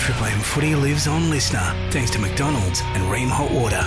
Triple M Footy lives on Listener, thanks to McDonald's and Ream Hot Water.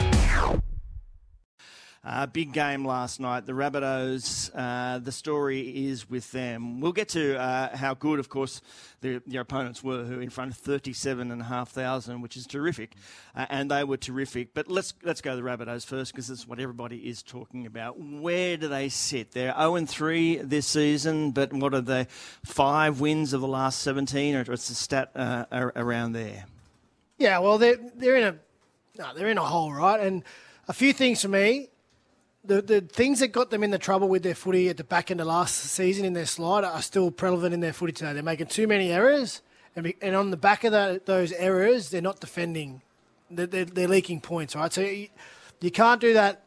Big game last night. The Rabbitohs, the story is with them. We'll get to how good, of course, their opponents were, who in front of 37,500, which is terrific. And they were terrific. But let's go to the Rabbitohs first, because that's what everybody is talking about. Where do they sit? They're 0-3 this season, but what are the 5 wins of the last 17? Or what's the stat around there? Yeah, well, they're in a hole, right? And a few things for me. The things that got them in the trouble with their footy at the back end of last season in their slide are still prevalent in their footy today. They're making too many errors, and on the back of those errors, they're not defending. They're leaking points, right? So you can't do that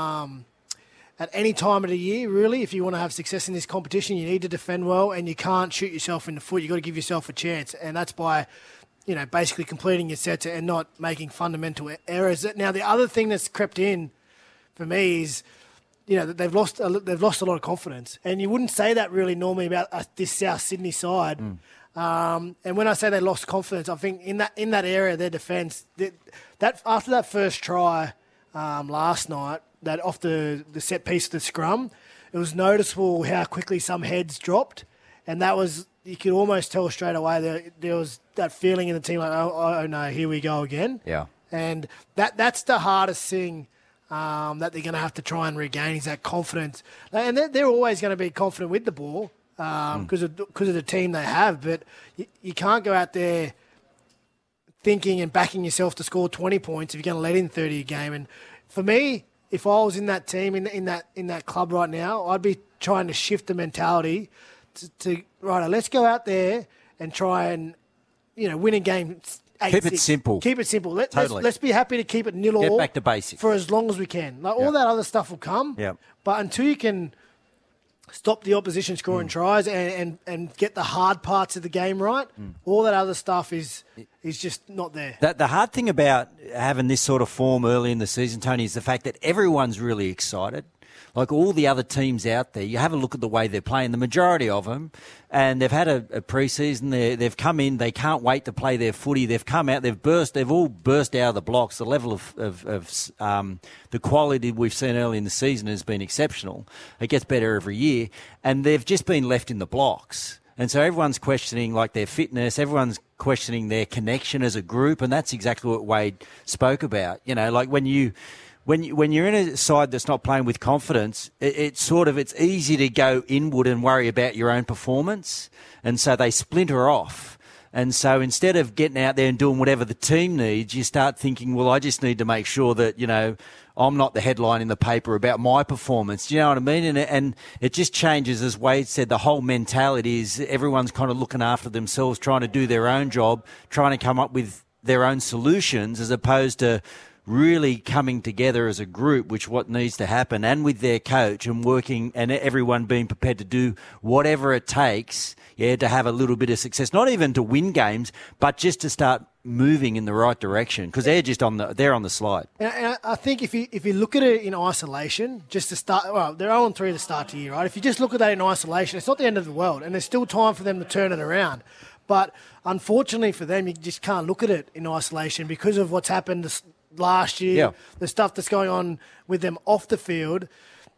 at any time of the year, really. If you want to have success in this competition, you need to defend well, and you can't shoot yourself in the foot. You've got to give yourself a chance, and that's by basically completing your sets and not making fundamental errors. Now, the other thing that's crept in for me is, that they've lost a lot of confidence, and you wouldn't say that really normally about this South Sydney side. And when I say they lost confidence, I think in that area, their defence, that after that first try last night, that off the set piece of the scrum, it was noticeable how quickly some heads dropped, and that was, you could almost tell straight away there was that feeling in the team like, oh no, here we go again. Yeah, and that's the hardest thing. That they're going to have to try and regain is that confidence. And they're always going to be confident with the ball because of the team they have. But you can't go out there thinking and backing yourself to score 20 points if you're going to let in 30 a game. And for me, if I was in that team, in that club right now, I'd be trying to shift the mentality to let's go out there and try and win a game. Keep it simple. Keep it simple. Totally. Let's be happy to keep it 0-0. Get back to basics for as long as we can. All that other stuff will come. Yep. But until you can stop the opposition scoring tries and get the hard parts of the game right, all that other stuff is just not there. The hard thing about having this sort of form early in the season, Tony, is the fact that everyone's really excited. Like all the other teams out there, you have a look at the way they're playing, the majority of them, and they've had a pre-season. They've come in, they can't wait to play their footy. They've come out, they've all burst out of the blocks. The level of the quality we've seen early in the season has been exceptional. It gets better every year, and they've just been left in the blocks. And so everyone's questioning their fitness, everyone's questioning their connection as a group, and that's exactly what Wade spoke about. When you're in a side that's not playing with confidence, it's easy to go inward and worry about your own performance, and so they splinter off. And so instead of getting out there and doing whatever the team needs, you start thinking, well, I just need to make sure that, I'm not the headline in the paper about my performance. Do you know what I mean? And it just changes, as Wade said, the whole mentality is everyone's kind of looking after themselves, trying to do their own job, trying to come up with their own solutions, as opposed to really coming together as a group, which what needs to happen, and with their coach and working, and everyone being prepared to do whatever it takes, to have a little bit of success, not even to win games, but just to start moving in the right direction, because they're just on the slide. And I think if you look at it in isolation, just to start, they're 0-3 to start the year, right? If you just look at that in isolation, it's not the end of the world, and there's still time for them to turn it around. But unfortunately for them, you just can't look at it in isolation because of what's happened last year, the stuff that's going on with them off the field.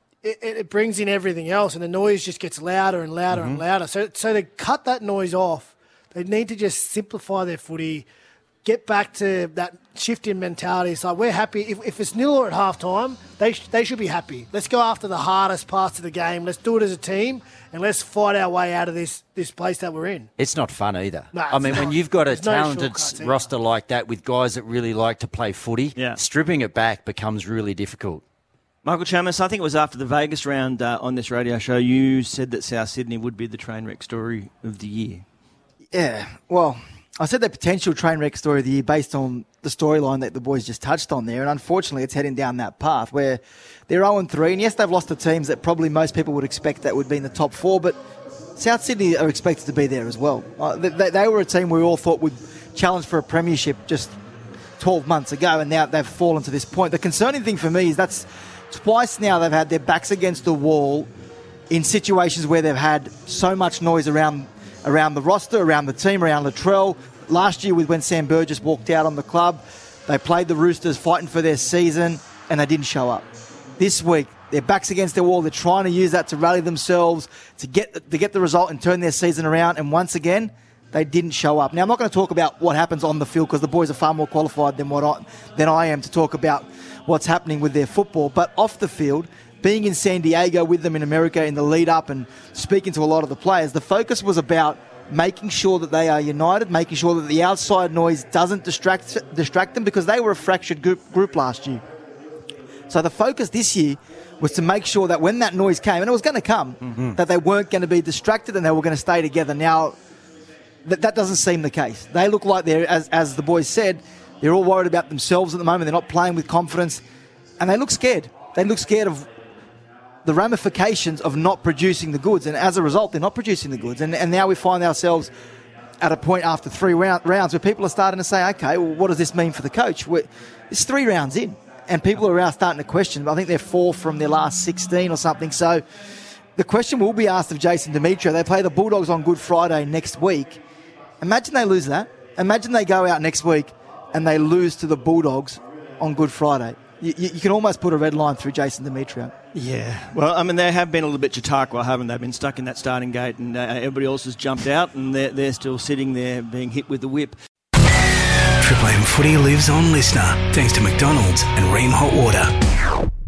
It brings in everything else, and the noise just gets louder and louder and louder. So to cut that noise off, they need to just simplify their footy, get back to that shift in mentality. It's like, we're happy. If it's 0 at halftime, they should be happy. Let's go after the hardest parts of the game. Let's do it as a team, and let's fight our way out of this place that we're in. It's not fun either. No, when you've got a talented roster like that with guys that really like to play footy, stripping it back becomes really difficult. Michael Chammas, I think it was after the Vegas round on this radio show, you said that South Sydney would be the train wreck story of the year. Yeah, well, I said the potential train wreck story of the year based on the storyline that the boys just touched on there, and unfortunately it's heading down that path where they're 0-3, and yes, they've lost to teams that probably most people would expect that would be in the top 4, but South Sydney are expected to be there as well. They were a team we all thought would challenge for a premiership just 12 months ago, and now they've fallen to this point. The concerning thing for me is that's twice now they've had their backs against the wall in situations where they've had so much noise around around the roster, around the team, around Latrell. Last year when Sam Burgess walked out on the club, they played the Roosters fighting for their season and they didn't show up. This week, their backs against the wall. They're trying to use that to rally themselves, to get the result and turn their season around. And once again, they didn't show up. Now, I'm not going to talk about what happens on the field because the boys are far more qualified than I am to talk about what's happening with their football. But off the field, being in San Diego with them in America in the lead-up and speaking to a lot of the players, the focus was about making sure that they are united, making sure that the outside noise doesn't distract them because they were a fractured group last year. So the focus this year was to make sure that when that noise came, and it was going to come, that they weren't going to be distracted and they were going to stay together. Now, that doesn't seem the case. They look like they're, as the boys said, they're all worried about themselves at the moment. They're not playing with confidence, and they look scared. They look scared of the ramifications of not producing the goods, and as a result, they're not producing the goods. And now we find ourselves at a point after 3 rounds where people are starting to say, okay, well, what does this mean for the coach? It's 3 rounds in, and people are now starting to question. I think they're 4 from their last 16 or something. So the question will be asked of Jason Demetriou. They play the Bulldogs on Good Friday next week. Imagine they lose that. Imagine they go out next week and they lose to the Bulldogs on Good Friday. You can almost put a red line through Jason Demetriou. Yeah. Well, I mean, they have been a little bit Chautauqua, haven't they? They've been stuck in that starting gate and everybody else has jumped out and they're still sitting there being hit with the whip. Triple M Footy lives on Listener, thanks to McDonald's and Ream Hot Water.